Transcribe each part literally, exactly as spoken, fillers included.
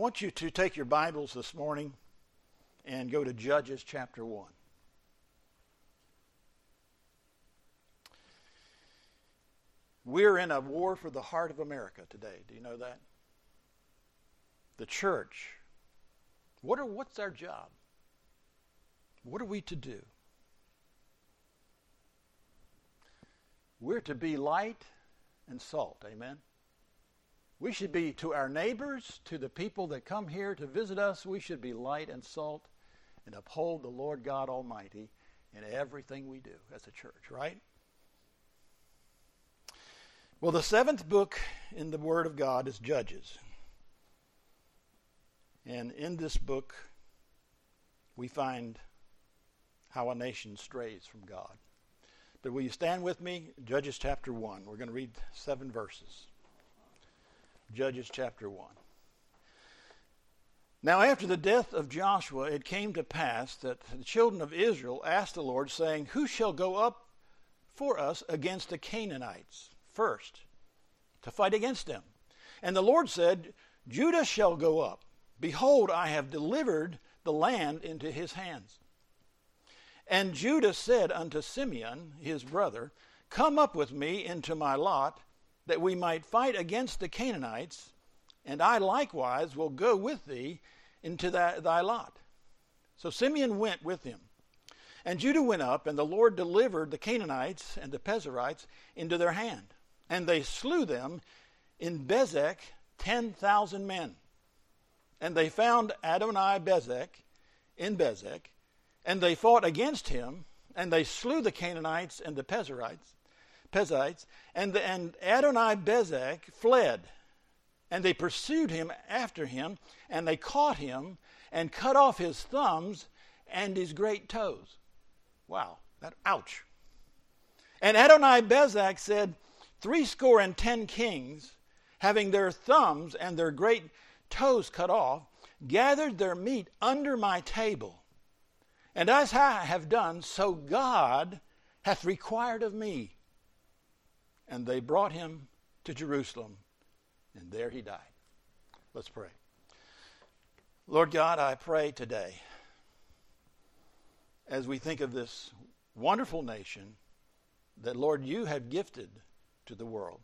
want you to take your Bibles this morning and go to Judges chapter one. We're in a war for the heart of America today. Do you know that? The church. What are, what's our job? What are we to do? We're to be light and salt. Amen? We should be, to our neighbors, to the people that come here to visit us, we should be light and salt and uphold the Lord God Almighty in everything we do as a church, right? Well, the seventh book in the Word of God is Judges. And in this book, we find how a nation strays from God. But will you stand with me? Judges chapter one. We're going to read seven verses. Judges chapter one. Now after the death of Joshua, it came to pass that the children of Israel asked the Lord, saying, Who shall go up for us against the Canaanites first, to fight against them? And the Lord said, Judah shall go up. Behold, I have delivered the land into his hands. And Judah said unto Simeon, his brother, Come up with me into my lot, that we might fight against the Canaanites, and I likewise will go with thee into thy, thy lot. So Simeon went with him. And Judah went up, and the Lord delivered the Canaanites and the Perizzites into their hand. And they slew them in Bezek ten thousand men. And they found Adoni-Bezek in Bezek, and they fought against him, and they slew the Canaanites and the Perizzites. Perizzites, and, the, and Adoni-Bezek fled, and they pursued him after him, and they caught him, and cut off his thumbs and his great toes. Wow, that ouch. And Adoni-Bezek said, Threescore and ten kings, having their thumbs and their great toes cut off, gathered their meat under my table. And as I have done, so God hath required of me. And they brought him to Jerusalem, and there he died. Let's pray. Lord God, I pray today, as we think of this wonderful nation that, Lord, you have gifted to the world.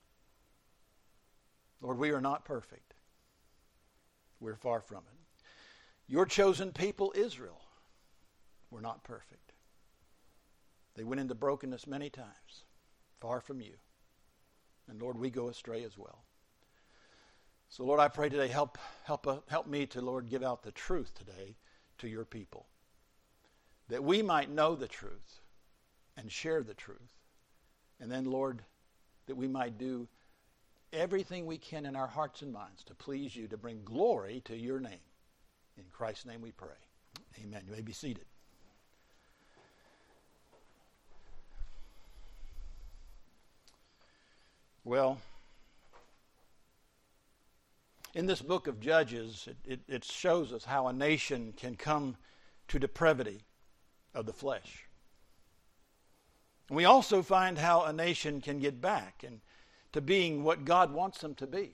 Lord, we are not perfect. We're far from it. Your chosen people, Israel, were not perfect. They went into brokenness many times, far from you. And Lord, we go astray as well. So Lord, I pray today, help help uh, help me to, Lord, give out the truth today to your people, that we might know the truth and share the truth. And then, Lord, that we might do everything we can in our hearts and minds to please you, to bring glory to your name. In Christ's name we pray. Amen. You may be seated. Well, in this book of Judges, it, it, it shows us how a nation can come to depravity of the flesh. And we also find how a nation can get back and to being what God wants them to be.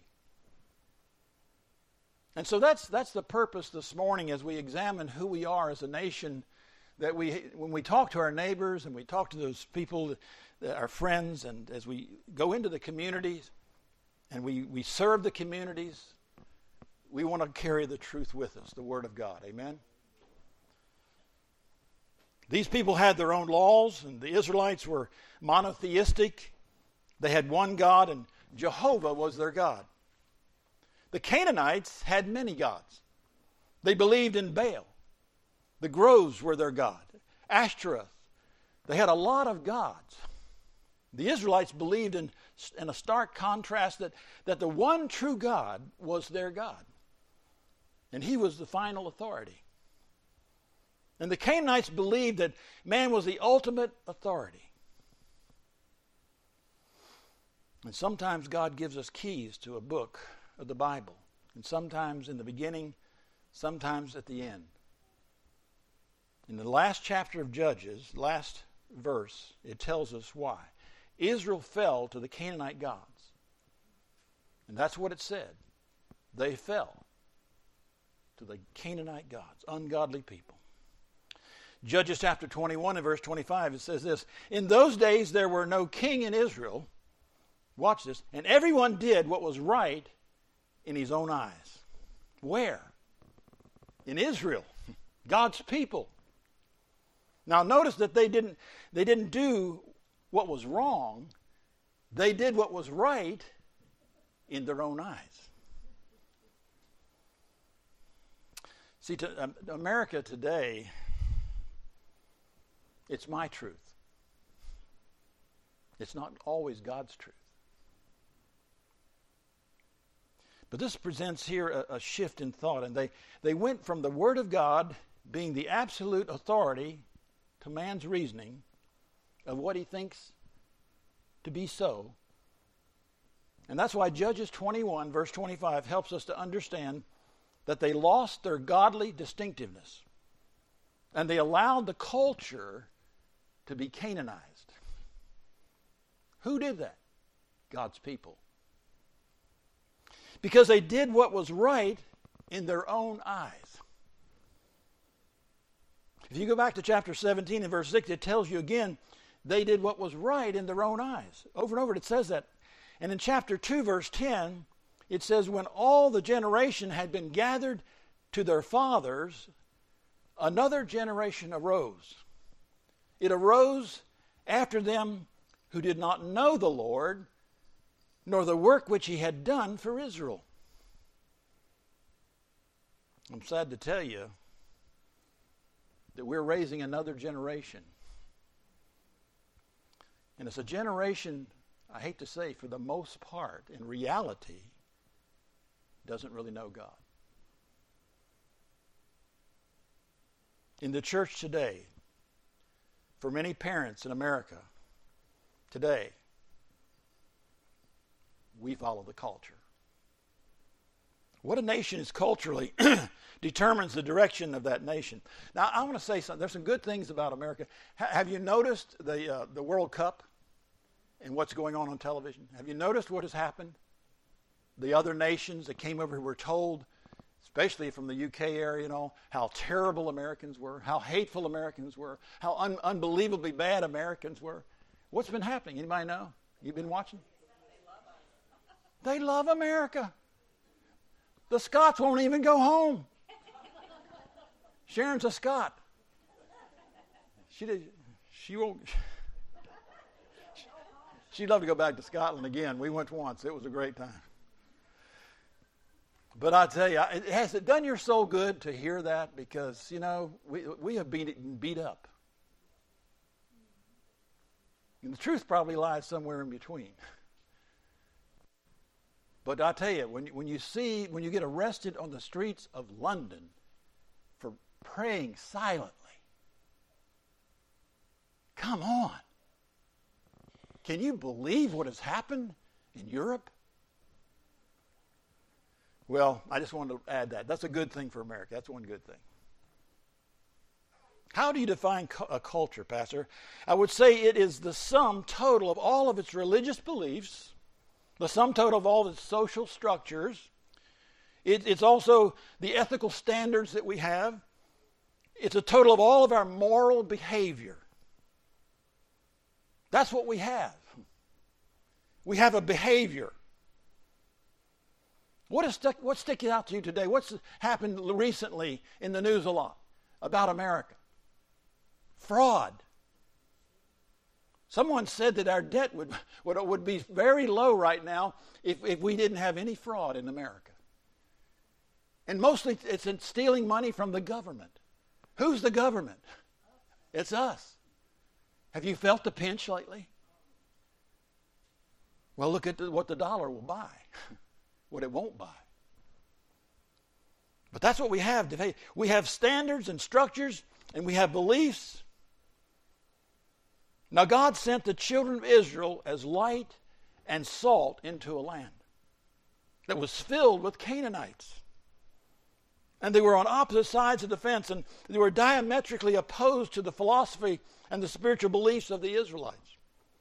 And so that's that's the purpose this morning as we examine who we are as a nation, that we, when we talk to our neighbors and we talk to those people, that, that our friends, and as we go into the communities and we, we serve the communities, we want to carry the truth with us, the Word of God. Amen? These people had their own laws, and the Israelites were monotheistic. They had one God, and Jehovah was their God. The Canaanites had many gods. They believed in Baal. The groves were their god. Ashtoreth. They had a lot of gods. The Israelites believed in, in a stark contrast that, that the one true God was their God. And he was the final authority. And the Canaanites believed that man was the ultimate authority. And sometimes God gives us keys to a book of the Bible. And sometimes in the beginning, sometimes at the end. In the last chapter of Judges, last verse, it tells us why. Israel fell to the Canaanite gods. And that's what it said. They fell. to the Canaanite gods, ungodly people. Judges chapter twenty-one and verse twenty-five, it says this, "In those days there were no king in Israel," watch this, "and everyone did what was right in his own eyes." Where? In Israel, God's people. Now notice that they didn't, they didn't do what was wrong. They did what was right in their own eyes. See, to, um, America today, it's my truth. It's not always God's truth. But this presents here a, a shift in thought, and they, they went from the Word of God being the absolute authority to man's reasoning of what he thinks to be so. And that's why Judges twenty-one, verse twenty-five, helps us to understand that they lost their godly distinctiveness, and they allowed the culture to be Canaanized. Who did that? God's people. Because they did what was right in their own eyes. If you go back to chapter seventeen and verse six, it tells you again, they did what was right in their own eyes. Over and over it says that. And in chapter two, verse ten, it says, "When all the generation had been gathered to their fathers, another generation arose. It arose after them who did not know the Lord, nor the work which he had done for Israel." I'm sad to tell you that we're raising another generation. And it's a generation, I hate to say, for the most part, in reality, doesn't really know God. In the church today, for many parents in America today, we follow the culture. What a nation is culturally determines the direction of that nation. Now, I want to say something. There's some good things about America. Ha- have you noticed the uh, the World Cup and what's going on on television? Have you noticed what has happened? The other nations that came over were told, especially from the U K area and all, how terrible Americans were, how hateful Americans were, how un- unbelievably bad Americans were. What's been happening? Anybody know? You've been watching? They love America. The Scots won't even go home. Sharon's a Scot. She did. She won't. She'd love to go back to Scotland again. We went once. It was a great time. But I tell you, it has it done your soul good to hear that? Because you know we we have been beat up, and the truth probably lies somewhere in between. But I tell you, when, when you see, when you get arrested on the streets of London for praying silently, come on. Can you believe what has happened in Europe? Well, I just wanted to add that. That's a good thing for America. That's one good thing. How do you define a culture, Pastor? I would say it is the sum total of all of its religious beliefs, the sum total of all the social structures. It, it's also the ethical standards that we have. It's a total of all of our moral behavior. That's what we have. We have a behavior. What is stuck, what's sticking out to you today? What's happened recently in the news a lot about America? Fraud. Someone said that our debt would, would, would be very low right now if, if we didn't have any fraud in America. And mostly it's in stealing money from the government. Who's the government? It's us. Have you felt the pinch lately? Well, look at the, what the dollar will buy, what it won't buy. But that's what we have. We have standards and structures, and we have beliefs. Now, God sent the children of Israel as light and salt into a land that was filled with Canaanites. And they were on opposite sides of the fence, and they were diametrically opposed to the philosophy and the spiritual beliefs of the Israelites.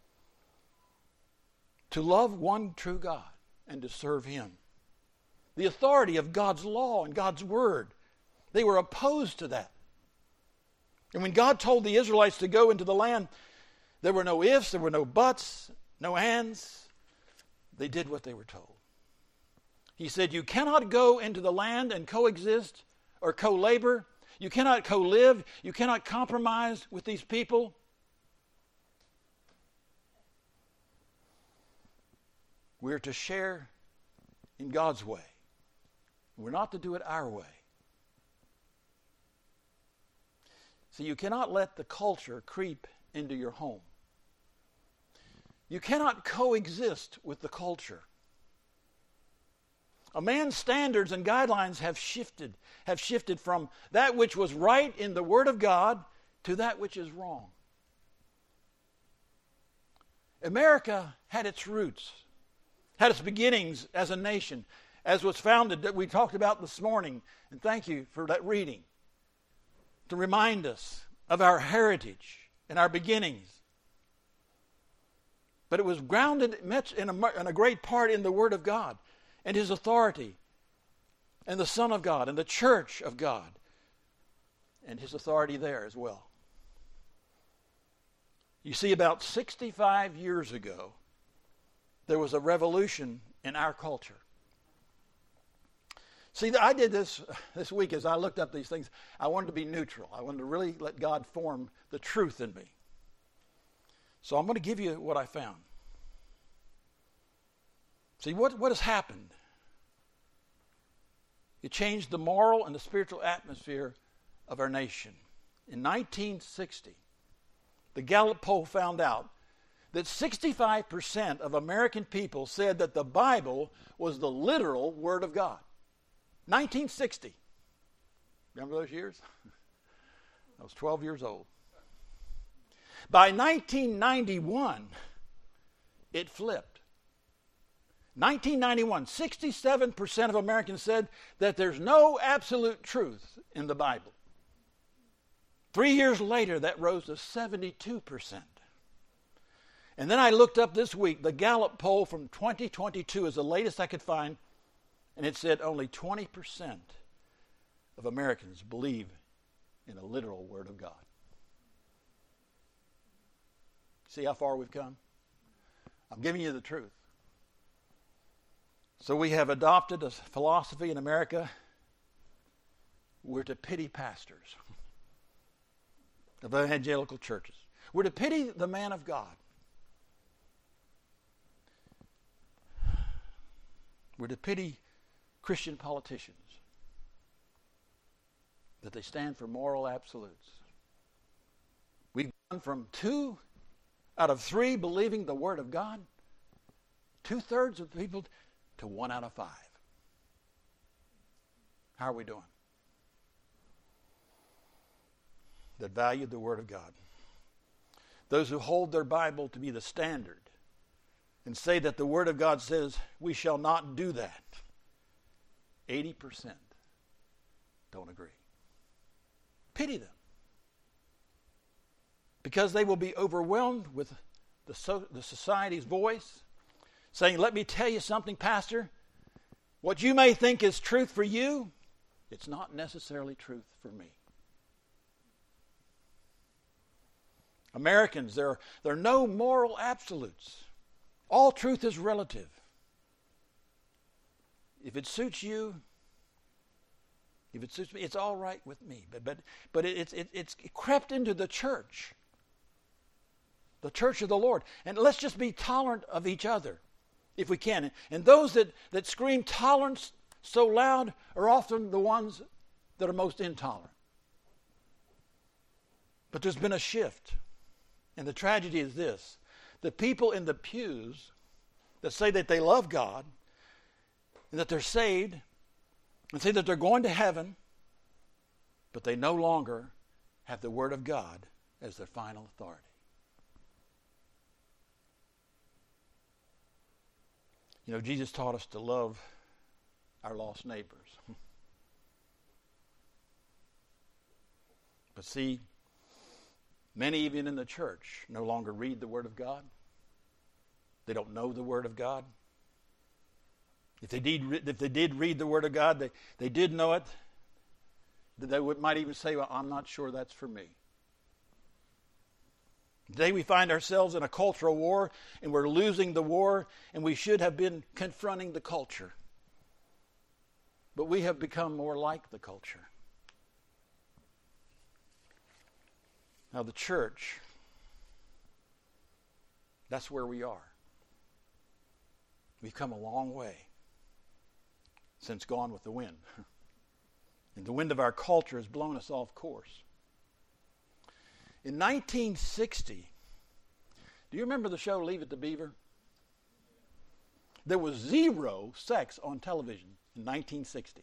To love one true God and to serve Him. The authority of God's law and God's word They were opposed to that. And when God told the Israelites to go into the land, there were no ifs, there were no buts, no ands. They did what they were told. He said, you cannot go into the land and coexist or co-labor. You cannot co-live. You cannot compromise with these people. We're to share in God's way. We're not to do it our way. So you cannot let the culture creep into your home. You cannot coexist with the culture. A man's standards and guidelines have shifted, have shifted from that which was right in the Word of God to that which is wrong. America had its roots, had its beginnings as a nation, as was founded, that we talked about this morning, and thank you for that reading, to remind us of our heritage and our beginnings. But it was grounded in a, in a great part in the Word of God and His authority and the Son of God and the church of God and His authority there as well. You see, about sixty-five years ago, there was a revolution in our culture. See, I did this this week as I looked up these things. I wanted to be neutral. I wanted to really let God form the truth in me. So I'm going to give you what I found. See, what, what has happened? It changed the moral and the spiritual atmosphere of our nation. In nineteen sixty, the Gallup poll found out that sixty-five percent of American people said that the Bible was the literal Word of God. nineteen sixty. Remember those years? I was twelve years old. By nineteen ninety-one, it flipped. nineteen ninety-one, sixty-seven percent of Americans said that there's no absolute truth in the Bible. Three years later, that rose to seventy-two percent. And then I looked up this week, the Gallup poll from twenty twenty-two is the latest I could find, and it said only twenty percent of Americans believe in a literal Word of God. See how far we've come? I'm giving you the truth. So we have adopted a philosophy in America. We're to pity pastors of evangelical churches. We're to pity the man of God. We're to pity Christian politicians, that they stand for moral absolutes. We've gone from two out of three believing the Word of God, two-thirds of the people, to one out of five. How are we doing? That valued the Word of God. Those who hold their Bible to be the standard and say that the Word of God says we shall not do that, eighty percent don't agree. Pity them. Because they will be overwhelmed with the, so, the society's voice, saying, let me tell you something, Pastor. What you may think is truth for you, it's not necessarily truth for me. Americans, there are, there are no moral absolutes. All truth is relative. If it suits you, if it suits me, it's all right with me. But but but it, it, it's crept into the church, the church of the Lord. And let's just be tolerant of each other, if we can. And those that, that scream tolerance so loud are often the ones that are most intolerant. But there's been a shift. And the tragedy is this. The people in the pews that say that they love God and that they're saved and say that they're going to heaven, but they no longer have the Word of God as their final authority. You know, Jesus taught us to love our lost neighbors. But see, many even in the church no longer read the Word of God. They don't know the Word of God. If they did, if they did read the Word of God, they, they did know it. They would, might even say, well, I'm not sure that's for me. Today we find ourselves in a cultural war, and we're losing the war, and we should have been confronting the culture. But we have become more like the culture. Now the church, that's where we are. We've come a long way since Gone with the Wind. And the wind of our culture has blown us off course. In nineteen sixty, do you remember the show Leave It to Beaver? There was zero sex on television in nineteen sixty.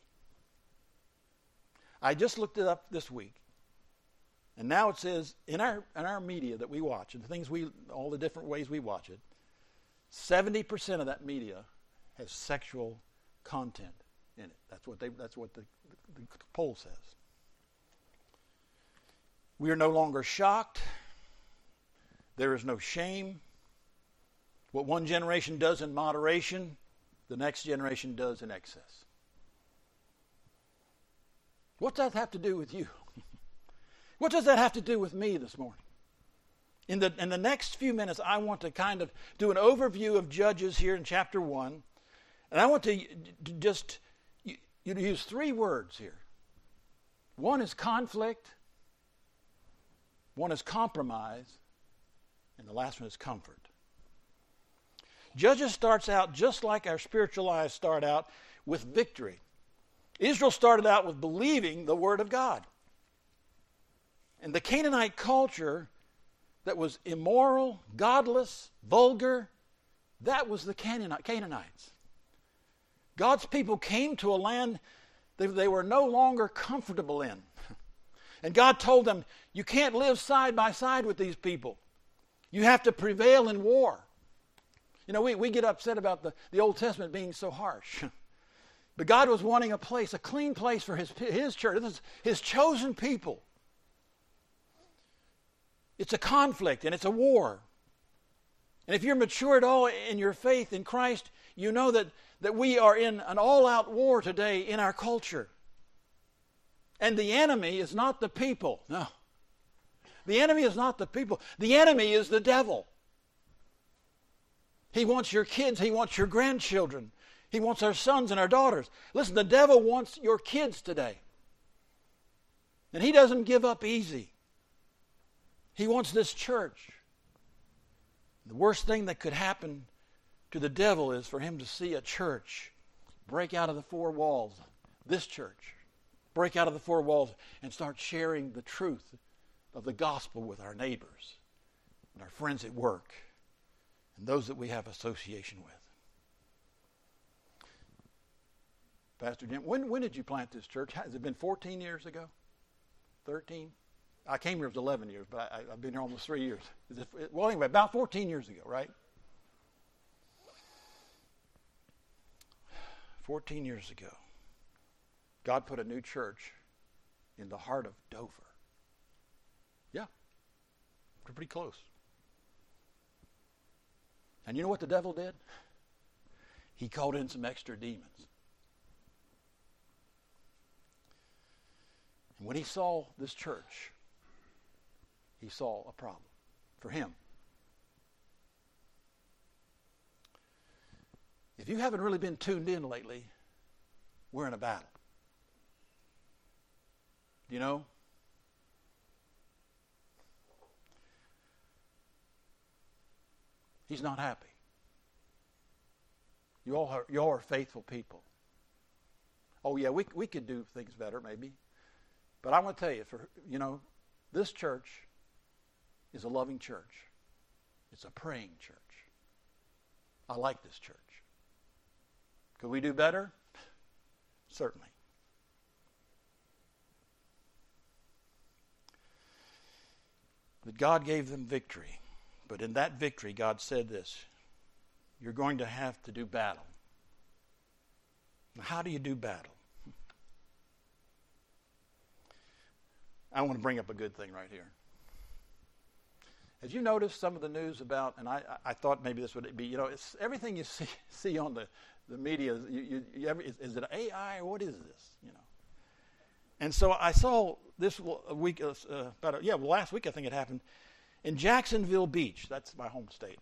I just looked it up this week. And now it says in our in our media that we watch, and the things we all the different ways we watch it, seventy percent of that media has sexual content in it. That's what they that's what the, the, the poll says. We are no longer shocked. There is no shame. What one generation does in moderation, the next generation does in excess. What does that have to do with you? What does that have to do with me this morning? In the, in the next few minutes, I want to kind of do an overview of Judges here in chapter one. And I want to, to just you, you use three words here. One is conflict. One is compromise. And the last one is comfort. Judges starts out just like our spiritual lives start out, with victory. Israel started out with believing the word of God. And the Canaanite culture that was immoral, godless, vulgar, that was the Canaanites. God's people came to a land that they were no longer comfortable in. And God told them, you can't live side by side with these people. You have to prevail in war. You know, we, we get upset about the, the Old Testament being so harsh. But God was wanting a place, a clean place for his, his church, this is his chosen people. It's a conflict and it's a war. And if you're mature at all in your faith in Christ, you know that, that we are in an all-out war today in our culture. And the enemy is not the people. No. The enemy is not the people. The enemy is the devil. He wants your kids. He wants your grandchildren. He wants our sons and our daughters. Listen, the devil wants your kids today. And he doesn't give up easy. He wants this church. The worst thing that could happen to the devil is for him to see a church break out of the four walls, this church, break out of the four walls and start sharing the truth of the gospel with our neighbors and our friends at work and those that we have association with. Pastor Jim, when, when did you plant this church? Has it been fourteen years ago? thirteen? I came here, it was eleven years, but I, I've been here almost three years. Is it, well, anyway, about fourteen years ago, right? fourteen years ago, God put a new church in the heart of Dover. Yeah, we're pretty close. And you know what the devil did? He called in some extra demons. And when he saw this church, he saw a problem for him. If you haven't really been tuned in lately, we're in a battle. You know? He's not happy. You all are, you all are faithful people. Oh yeah, we we could do things better maybe. But I want to tell you, for you know, this church is a loving church. It's a praying church. I like this church. Could we do better? Certainly. But God gave them victory. But in that victory, God said this: you're going to have to do battle. Now, how do you do battle? I want to bring up a good thing right here. As you notice some of the news about, and I, I thought maybe this would be, you know, it's everything you see, see on the, the media, you, you, you ever, is, is it A I or what is this? You know, And so I saw this week, uh, about a, yeah, well, last week I think it happened, in Jacksonville Beach. That's my home state.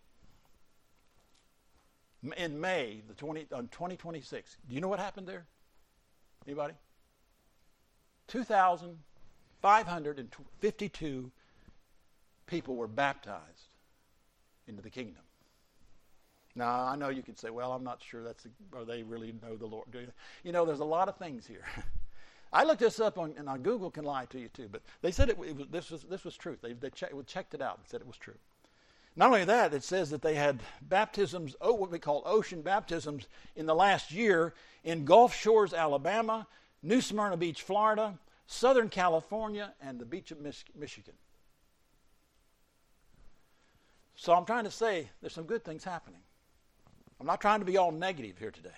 In May, the twenty, uh, twenty twenty-six. Do you know what happened there? Anybody? two thousand five hundred fifty-two people were baptized into the kingdom. Now, I know you could say, well, I'm not sure that's, a, or they really know the Lord. Do you? You know, there's a lot of things here. I looked this up on, and on Google can lie to you too, but they said it, it was, this was this was truth. They, they check, checked it out and said it was true. Not only that, it says that they had baptisms, oh, what we call ocean baptisms, in the last year in Gulf Shores, Alabama, New Smyrna Beach, Florida, Southern California, and the beach of Mich- Michigan. So I'm trying to say there's some good things happening. I'm not trying to be all negative here today.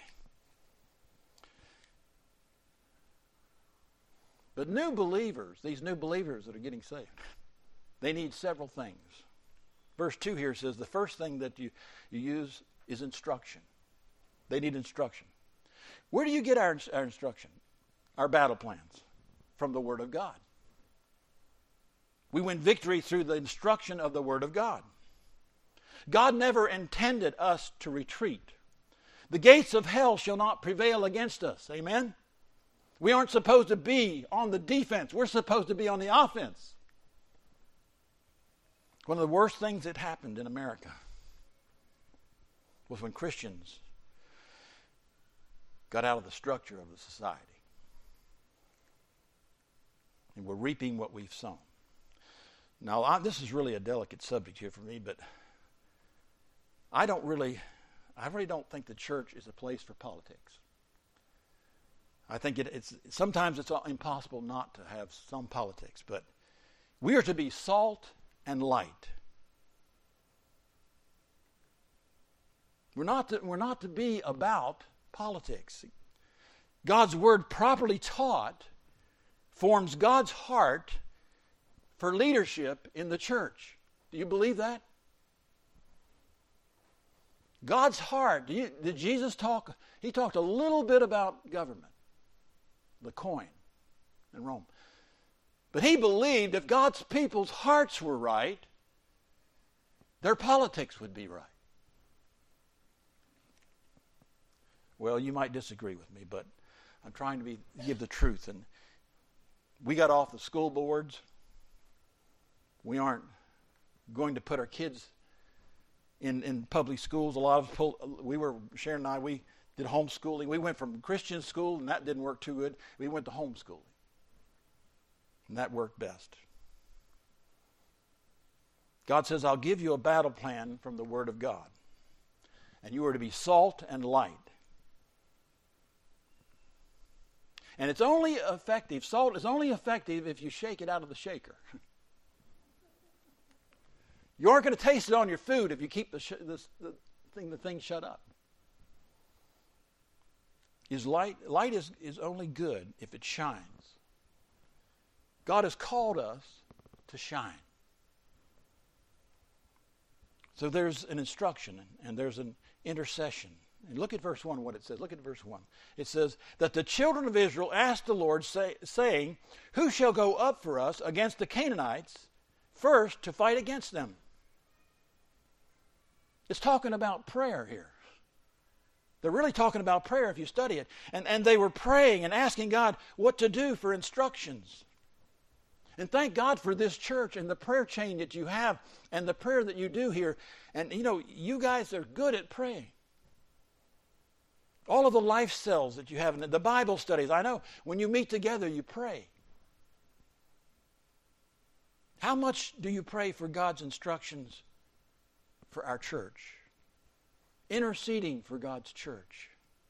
But new believers, these new believers that are getting saved, they need several things. Verse two here says the first thing that you, you use is instruction. They need instruction. Where do you get our, our instruction? Our battle plans? From the Word of God. We win victory through the instruction of the Word of God. God never intended us to retreat. The gates of hell shall not prevail against us. Amen? We aren't supposed to be on the defense. We're supposed to be on the offense. One of the worst things that happened in America was when Christians got out of the structure of the society. And we're reaping what we've sown. Now, I, this is really a delicate subject here for me, but I don't really, I really don't think the church is a place for politics. I think it, it's sometimes it's impossible not to have some politics, but we are to be salt and light. We're not to, we're not to be about politics. God's word properly taught forms God's heart for leadership in the church. Do you believe that? God's heart. Do you, did Jesus talk? He talked a little bit about government, the coin in Rome. But he believed if God's people's hearts were right, their politics would be right. Well, you might disagree with me, but I'm trying to be, give the truth. And we got off the school boards. We aren't going to put our kids in, in public schools. A lot of we were Sharon and I. We did homeschooling. We went from Christian school, and that didn't work too good. We went to homeschooling, and that worked best. God says, "I'll give you a battle plan from the Word of God, and you are to be salt and light." And it's only effective, salt is only effective if you shake it out of the shaker. You aren't going to taste it on your food if you keep the, sh- the, the, thing, the thing shut up. Is light, light is, is only good if it shines. God has called us to shine. So there's an instruction and there's an intercession. And look at verse one, what it says. Look at verse one. It says, that the children of Israel asked the Lord, say, saying, who shall go up for us against the Canaanites first to fight against them? It's talking about prayer here. They're really talking about prayer if you study it. And, and they were praying and asking God what to do for instructions. And thank God for this church and the prayer chain that you have and the prayer that you do here. And, you know, you guys are good at praying. All of the life cells that you have, and the Bible studies. I know when you meet together, you pray. How much do you pray for God's instructions for our church? Interceding for God's church.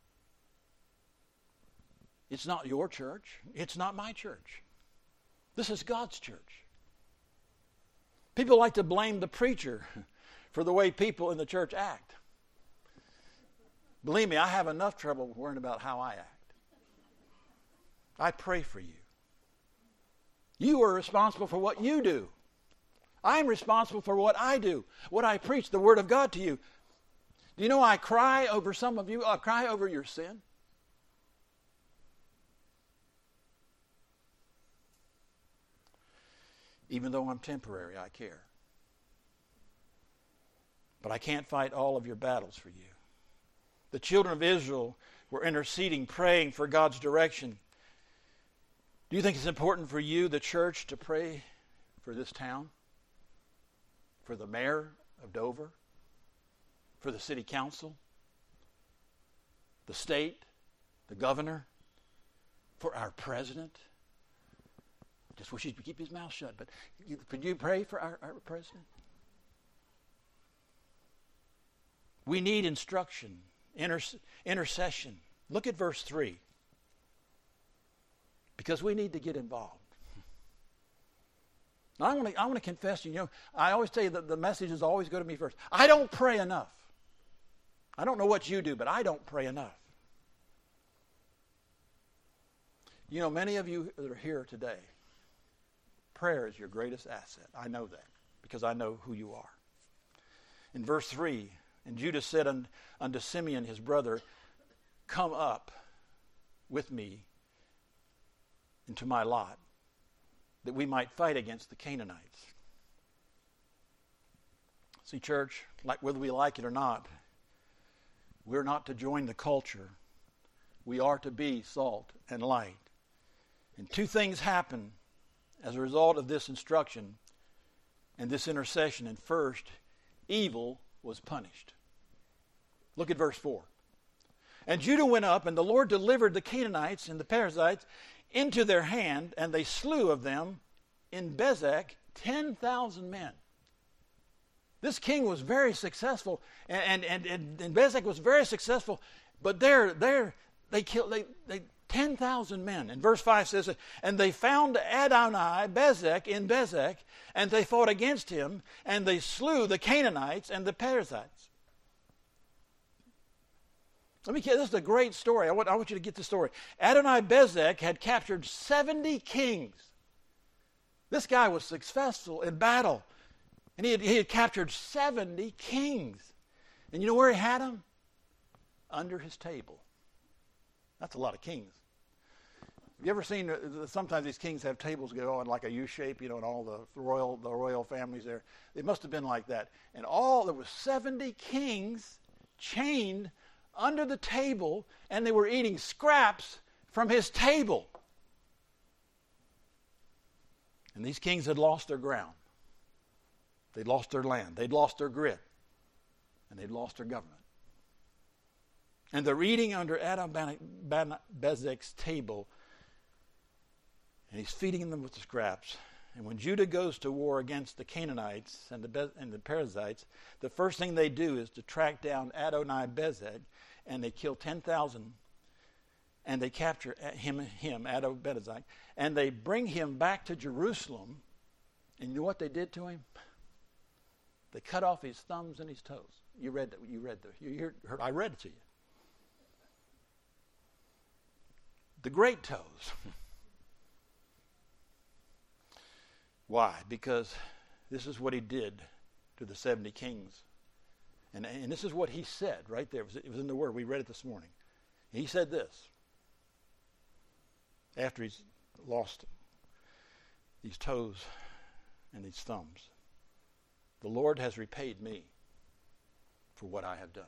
It's not your church. It's not my church. This is God's church. People like to blame the preacher for the way people in the church act. Believe me, I have enough trouble worrying about how I act. I pray for you. You are responsible for what you do. I'm responsible for what I do, what I preach, the Word of God to you. Do you know I cry over some of you? I cry over your sin. Even though I'm temporary, I care. But I can't fight all of your battles for you. The children of Israel were interceding, praying for God's direction. Do you think it's important for you, the church, to pray for this town? For the mayor of Dover? For the city council? The state? The governor? For our president? I just wish he'd keep his mouth shut. But you, could you pray for our, our president? We need instruction, inter- intercession. Look at verse three. Because we need to get involved. Now, I want to I want to confess to you, you know, I always tell you that the messages always go to me first. I don't pray enough. I don't know what you do, but I don't pray enough. You know, many of you that are here today, prayer is your greatest asset. I know that because I know who you are. In verse three, and Judah said unto Simeon his brother, come up with me into my lot, that we might fight against the Canaanites. See, church, like whether we like it or not, we're not to join the culture. We are to be salt and light. And two things happen as a result of this instruction and this intercession. And first, evil was punished. Look at verse four. And Judah went up, and the Lord delivered the Canaanites and the Perizzites into their hand, and they slew of them in Bezek ten thousand men. This king was very successful, and, and, and, and Bezek was very successful, but there, there they killed they, they ten thousand men. And verse five says, and they found Adonai Bezek in Bezek, and they fought against him, and they slew the Canaanites and the Perizzites. Let me get this is a great story. I want, I want you to get the story. Adonai Bezek had captured seventy kings. This guy was successful in battle. And he had, he had captured seventy kings. And you know where he had them? Under his table. That's a lot of kings. Have you ever seen, uh, sometimes these kings have tables go on like a U shape, you know, and all the royal the royal families there. It must have been like that. And all, there were seventy kings chained under the table, and they were eating scraps from his table. And these kings had lost their ground. They'd lost their land. They'd lost their grit. And they'd lost their government. And they're eating under Adonai Bezek's table, and he's feeding them with the scraps. And when Judah goes to war against the Canaanites and the Be- and the Perizzites, the first thing they do is to track down Adonai Bezek, and they kill ten thousand, and they capture him, him Adonai Bezek, and they bring him back to Jerusalem. And you know what they did to him? They cut off his thumbs and his toes. You read that. You read that. You heard. I read it to you. The great toes. Why? Because this is what he did to the seventy kings. And, and this is what he said right there. It was, it was in the Word. We read it this morning. He said this. After he's lost these toes and these thumbs. The Lord has repaid me for what I have done.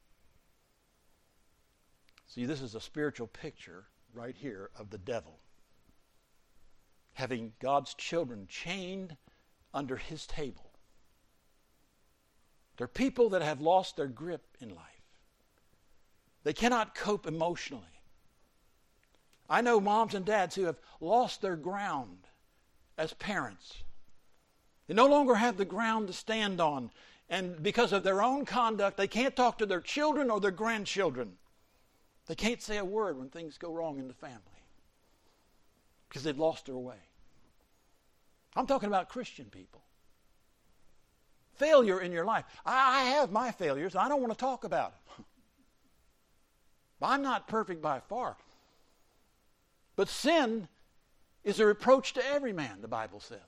See, this is a spiritual picture right here of the devil. Having God's children chained under his table. They're people that have lost their grip in life. They cannot cope emotionally. I know moms and dads who have lost their ground as parents. They no longer have the ground to stand on. And because of their own conduct, they can't talk to their children or their grandchildren. They can't say a word when things go wrong in the family. Because they've lost their way. I'm talking about Christian people. Failure in your life. I have my failures. I don't want to talk about them. I'm not perfect by far. But sin is a reproach to every man, the Bible says.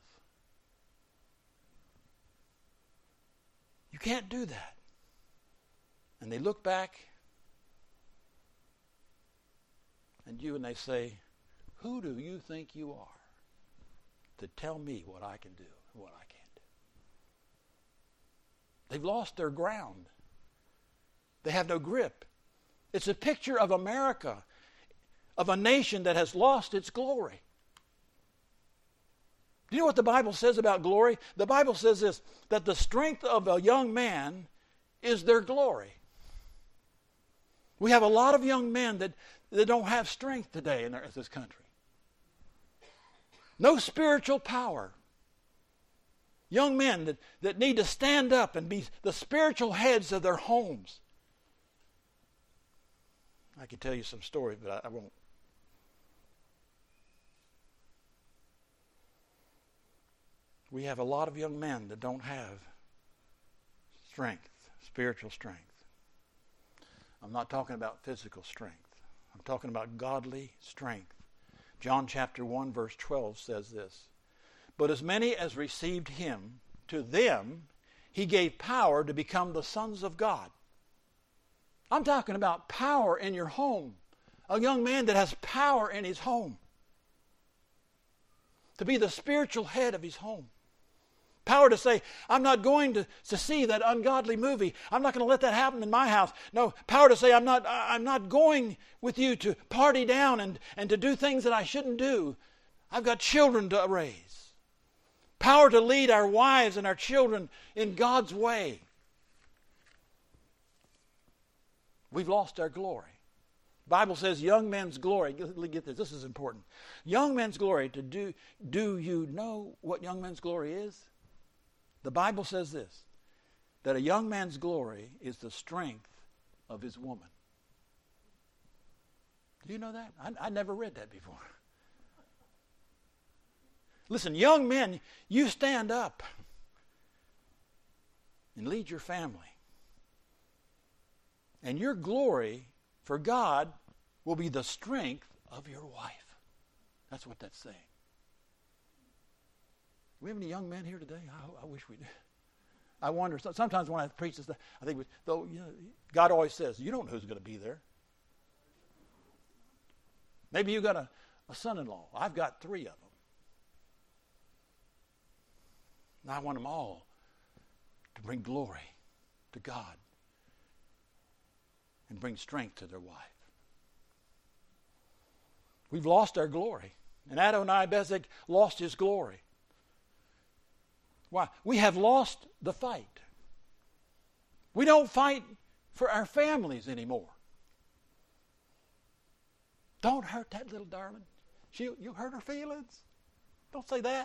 You can't do that. And they look back and you and they say, who do you think you are? to tell me what I can do and what I can't do. They've lost their ground. They have no grip. It's a picture of America, of a nation that has lost its glory. Do you know what the Bible says about glory? The Bible says this, that the strength of a young man is their glory. We have a lot of young men that, that don't have strength today in, their, in this country. No spiritual power. Young men that, that need to stand up and be the spiritual heads of their homes. I could tell you some stories, but I, I won't. We have a lot of young men that don't have strength, spiritual strength. I'm not talking about physical strength. I'm talking about godly strength. John chapter one verse twelve says this, "But as many as received him, to them he gave power to become the sons of God." I'm talking about power in your home. A young man that has power in his home. To be the spiritual head of his home. Power to say, I'm not going to, to see that ungodly movie. I'm not going to let that happen in my house. No, power to say, I'm not, I'm not going with you to party down and, and to do things that I shouldn't do. I've got children to raise. Power to lead our wives and our children in God's way. We've lost our glory. The Bible says young men's glory. Get this, this is important. Young men's glory, to do, do you know what young men's glory is? The Bible says this, that a young man's glory is the strength of his woman. Do you know that? I, I never read that before. Listen, young men, you stand up and lead your family. And your glory for God will be the strength of your wife. That's what that's saying. Do we have any young men here today? I, I wish we did. I wonder, sometimes when I preach this, I think, though, you know, God always says, you don't know who's going to be there. Maybe you got a, a son-in-law. I've got three of them. And I want them all to bring glory to God and bring strength to their wife. We've lost our glory. And Adonai-Bezek lost his glory. Why? We have lost the fight. We don't fight for our families anymore. Don't hurt that little darling. She, you hurt her feelings. Don't say that.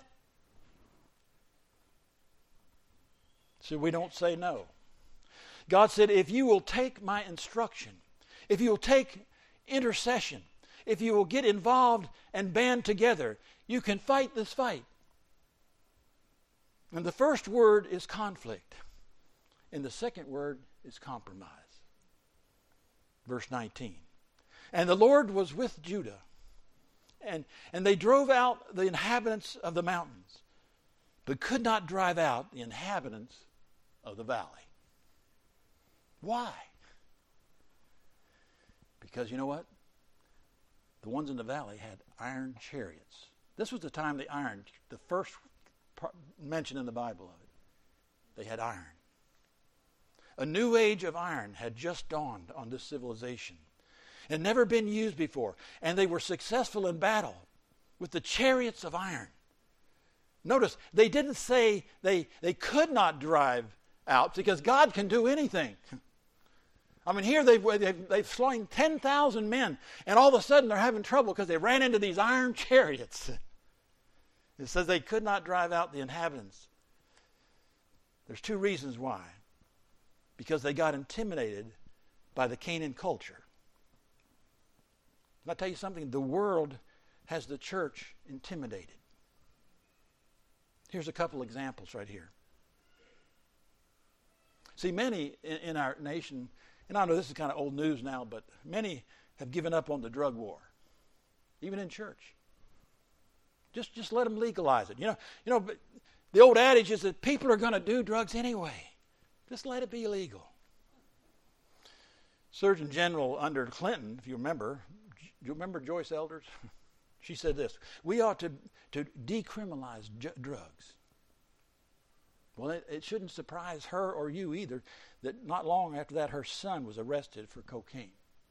So we don't say no. God said, if you will take my instruction, if you will take intercession, if you will get involved and band together, you can fight this fight. And the first word is conflict. And the second word is compromise. Verse nineteen. And the Lord was with Judah. And, and they drove out the inhabitants of the mountains, but could not drive out the inhabitants of the valley. Why? Because you know what? The ones in the valley had iron chariots. This was the time the iron, the first mention in the Bible of it. They had iron. A new age of iron had just dawned on this civilization. It had never been used before. And they were successful in battle with the chariots of iron. Notice, they didn't say they, they could not drive out because God can do anything. I mean, here they've, they've, they've slain ten thousand men, and all of a sudden they're having trouble because they ran into these iron chariots. It says they could not drive out the inhabitants. There's two reasons why. Because they got intimidated by the Canaan culture. Can I tell you something? The world has the church intimidated. Here's a couple examples right here. See, many in, in our nation, and I know this is kind of old news now, but many have given up on the drug war, even in church. Just, just let them legalize it. You know, you know. But the old adage is that people are going to do drugs anyway. Just let it be illegal. Surgeon General under Clinton, if you remember, do you remember Joyce Elders? She said this, we ought to, to decriminalize j- drugs. Well, it, it shouldn't surprise her or you either that not long after that her son was arrested for cocaine.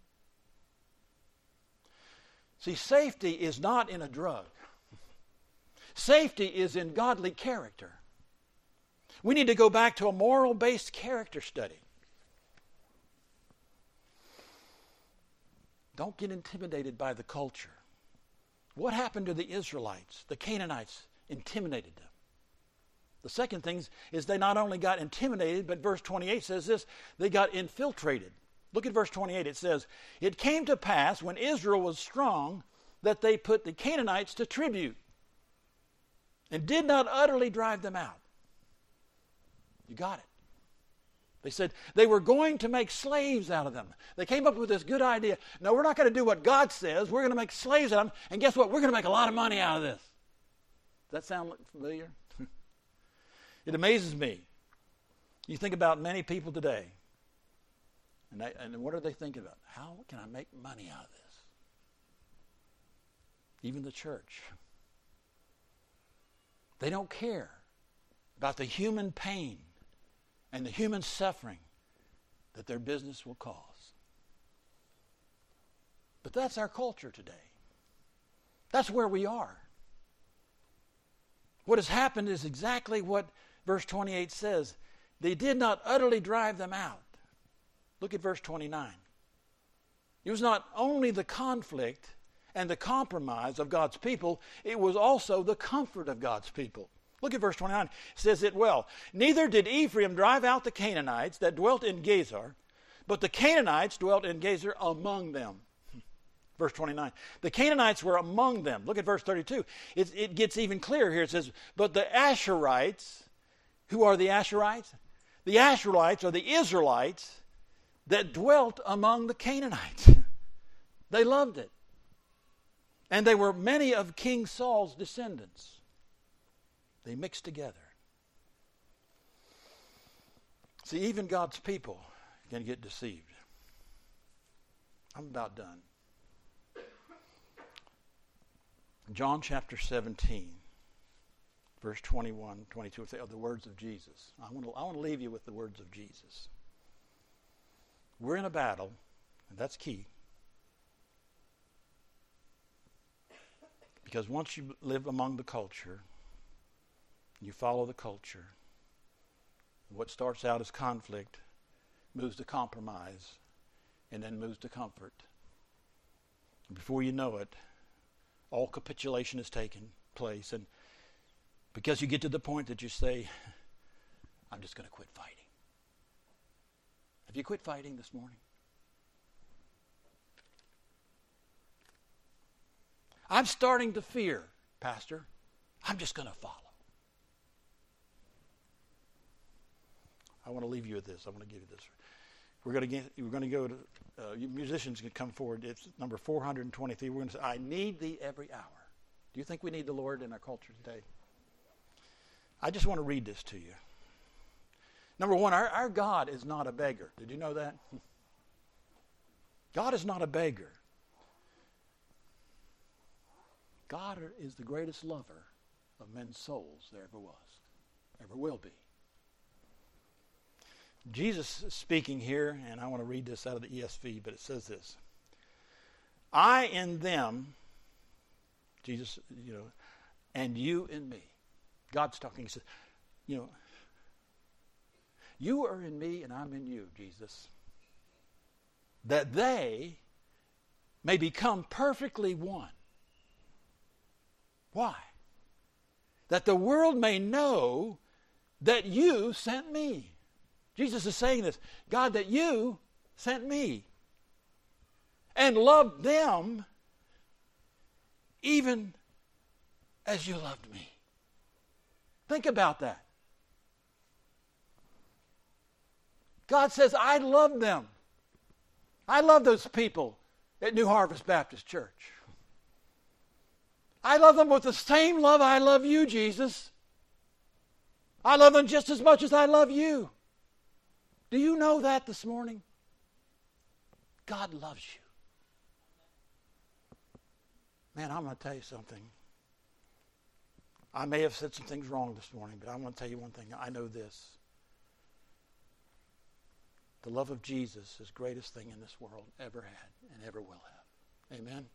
See, safety is not in a drug. Safety is in godly character. We need to go back to a moral-based character study. Don't get intimidated by the culture. What happened to the Israelites? The Canaanites intimidated them. The second thing is they not only got intimidated, but verse twenty-eight says this, they got infiltrated. Look at verse twenty-eight. It says, it came to pass when Israel was strong that they put the Canaanites to tribute and did not utterly drive them out. You got it. They said they were going to make slaves out of them. They came up with this good idea. No, we're not going to do what God says. We're going to make slaves out of them. And guess what? We're going to make a lot of money out of this. Does that sound familiar? It amazes me. You think about many people today. And, they, and what are they thinking about? How can I make money out of this? Even the church. They don't care about the human pain and the human suffering that their business will cause. But that's our culture today. That's where we are. What has happened is exactly what verse twenty-eight says. They did not utterly drive them out. Look at verse twenty-nine. It was not only the conflict and the compromise of God's people, it was also the comfort of God's people. Look at verse twenty-nine. It says it well. Neither did Ephraim drive out the Canaanites that dwelt in Gezer, but the Canaanites dwelt in Gezer among them. Verse twenty-nine. The Canaanites were among them. Look at verse thirty-two. It, it gets even clearer here. It says, but the Asherites, who are the Asherites? The Asherites are the Israelites that dwelt among the Canaanites. They loved it. And they were many of King Saul's descendants. They mixed together. See, even God's people can get deceived. I'm about done. John chapter seventeen, verse twenty-one, twenty-two, are the words of Jesus. I want to, I want to leave you with the words of Jesus. We're in a battle, and that's key. Because once you live among the culture, you follow the culture, what starts out as conflict moves to compromise and then moves to comfort. Before you know it, all capitulation has taken place, and because you get to the point that you say, I'm just going to quit fighting. Have you quit fighting this morning? I'm starting to fear, Pastor. I'm just going to follow. I want to leave you with this. I want to give you this. We're going to get, we're going to go to, uh, you musicians can come forward. It's number four hundred twenty-three. We're going to say, I need thee every hour. Do you think we need the Lord in our culture today? I just want to read this to you. Number one, our, our God is not a beggar. Did you know that? God is not a beggar. God is the greatest lover of men's souls there ever was, ever will be. Jesus is speaking here, and I want to read this out of the E S V, but it says this. I in them, Jesus, you know, and you in me. God's talking. He says, you know, you are in me and I'm in you, Jesus. That they may become perfectly one. Why? That the world may know that you sent me. Jesus is saying this. God, that you sent me and loved them even as you loved me. Think about that. God says, I love them. I love those people at New Harvest Baptist Church. I love them with the same love I love you, Jesus. I love them just as much as I love you. Do you know that this morning? God loves you. Man, I'm going to tell you something. I may have said some things wrong this morning, but I'm going to tell you one thing. I know this. The love of Jesus is the greatest thing in this world ever had and ever will have. Amen?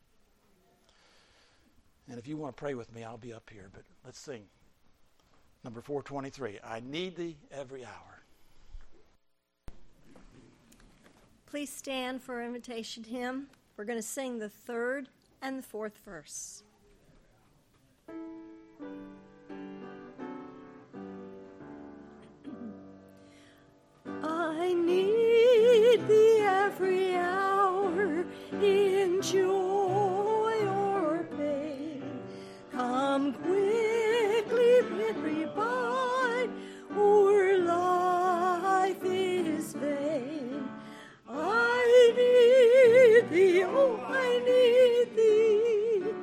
And if you want to pray with me, I'll be up here. But let's sing. Number four twenty-three. I need thee every hour. Please stand for our invitation hymn. We're going to sing the third and the fourth verse. I need thee every hour in joy or pain. Come quickly, bid me bide, or life is vain. I need thee, oh, I need thee.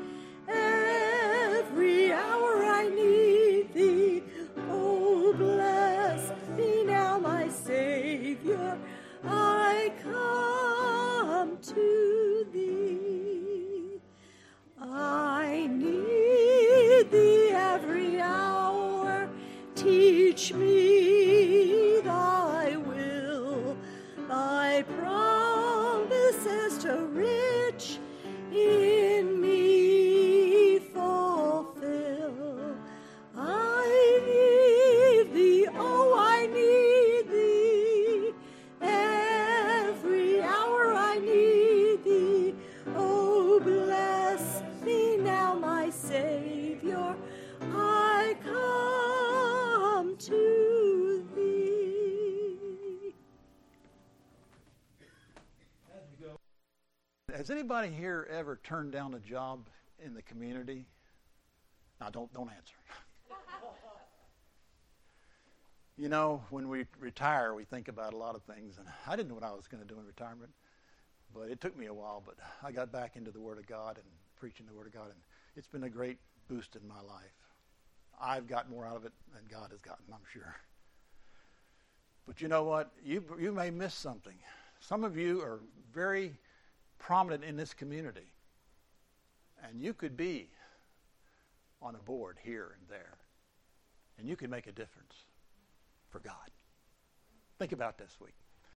Every hour I need thee. Oh, bless me now, my Savior. I come to thee. I need thee every hour. Teach me thy will. Thy promises to rich in me fulfill. I need thee, oh, I need thee. Every hour I need thee. Oh, bless me now, my Savior. I come to thee. Has anybody here ever turned down a job in the community? Now, don't don't answer. You know, when we retire, we think about a lot of things, and I didn't know what I was going to do in retirement, but it took me a while. But I got back into the Word of God and preaching the Word of God, and it's been a great boost in my life. I've got more out of it than God has gotten, I'm sure. But you know what? You you may miss something. Some of you are very prominent in this community, and you could be on a board here and there, and you could make a difference for God. Think about this week.